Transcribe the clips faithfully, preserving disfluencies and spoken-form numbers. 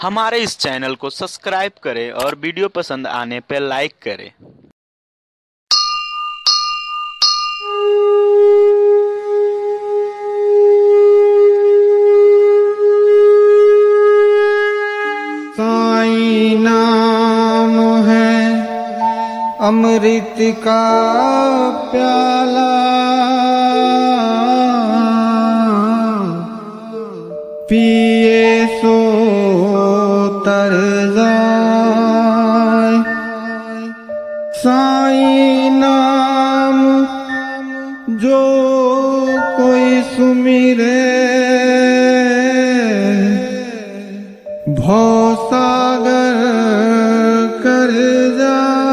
हमारे इस चैनल को सब्सक्राइब करें और वीडियो पसंद आने पर लाइक करें। साईं नाम है अमृत का प्याला, पिए सो तर जाए। साईं नाम जो कोई सुमिरे, भव सागर कर जाए।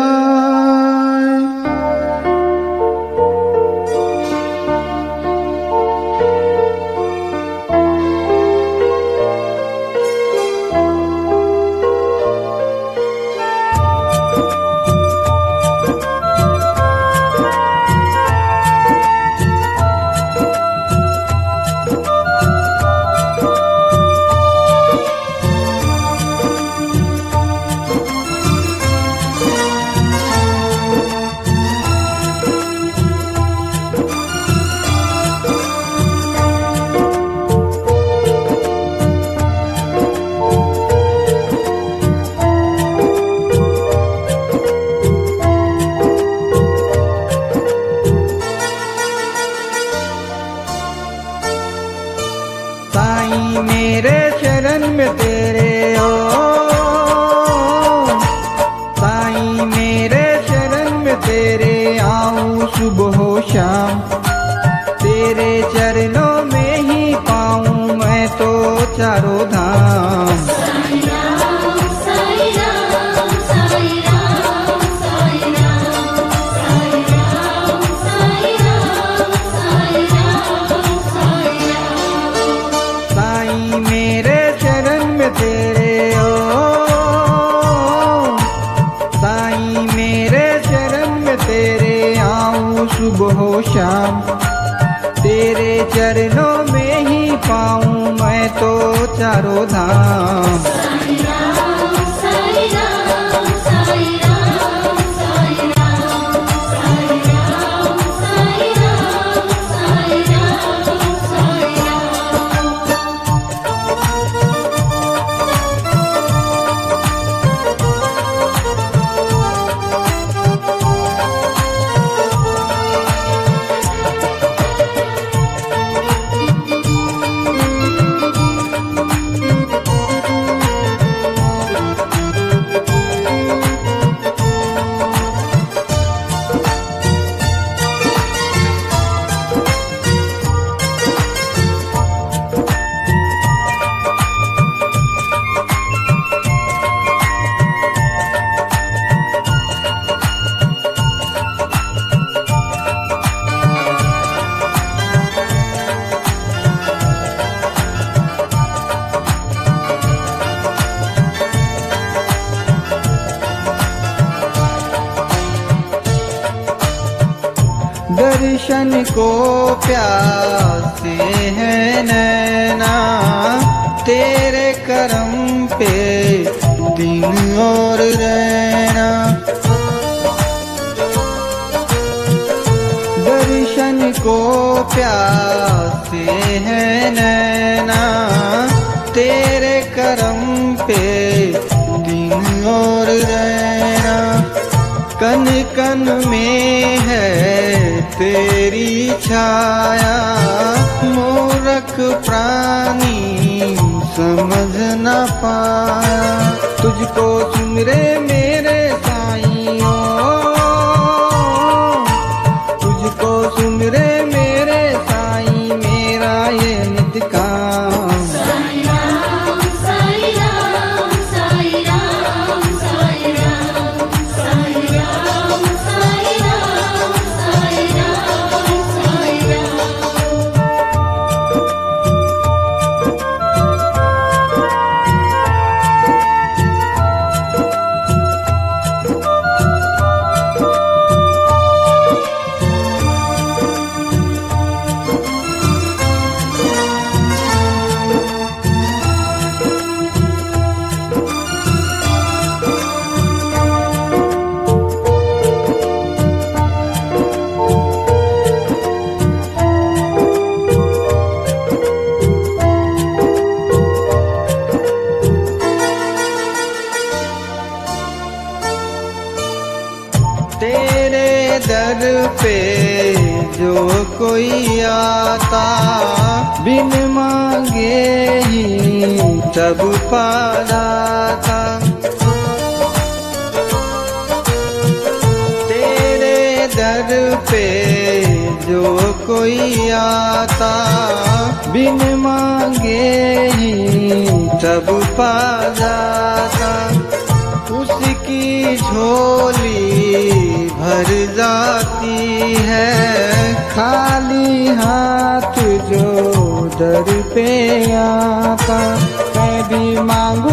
साईं मेरे शरण में तेरे हो, साईं मेरे शरण में तेरे आऊं सुबह हो शाम। तेरे चरणों में ही पाऊं मैं तो चारों धाम। साईं राम साईं राम साईं राम साईं राम साईं राम साईं राम साईं राम साईं राम। साईं मेरे शरण में तेरे हो, साईं मेरे शरण में तेरे आऊं सुबह हो शाम। तेरे चरणों में ही पाऊं मैं तो चारों धाम। साईं राम साईं राम साईं राम साईं राम साईं राम साईं राम साईं राम साईं राम। दर्शन को प्यासे हैं नैना, तेरे करम पे दिन और रहना। दर्शन को प्यासे हैं नैना, तेरे करम पे दिन और रहना। कन कन में है तेरी छाया, मूर्ख प्राणी समझ न पाया। तुझको सुमिरे मेरे साईं, तुझको सुमिरे मेरे साईं, मेरा ये नित्य काम। साईं राम साईं राम साईं राम साईं राम साईं राम साईं राम साईं राम साईं राम। दर पे जो कोई आता, बिन मांगे ही सब पा जाता। तेरे दर पे जो कोई आता, बिन मांगे ही सब पा जाता। उसकी झोली भर जाती है, खाली हाथ जो दर पे आता। मैं भी मांगू